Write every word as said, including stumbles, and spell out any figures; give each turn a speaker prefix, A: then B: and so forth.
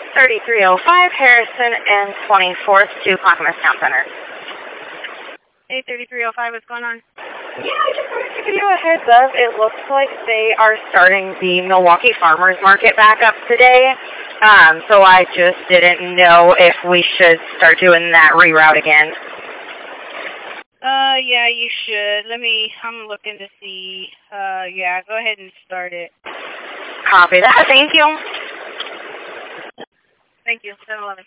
A: thirty-three oh five Harrison and twenty-fourth to Clackamas Town Center.
B: Hey, thirty-three oh five, what's going on?
A: Yeah, I just wanted to give you a heads up. It looks like they are starting the Milwaukee Farmers Market back up today. Um, so I just didn't know if we should start doing that reroute again.
B: Uh, yeah, you should. Let me, I'm looking to see. Uh, yeah, go ahead and start it.
A: Copy that. Thank you.
B: Thank you. seven eleven.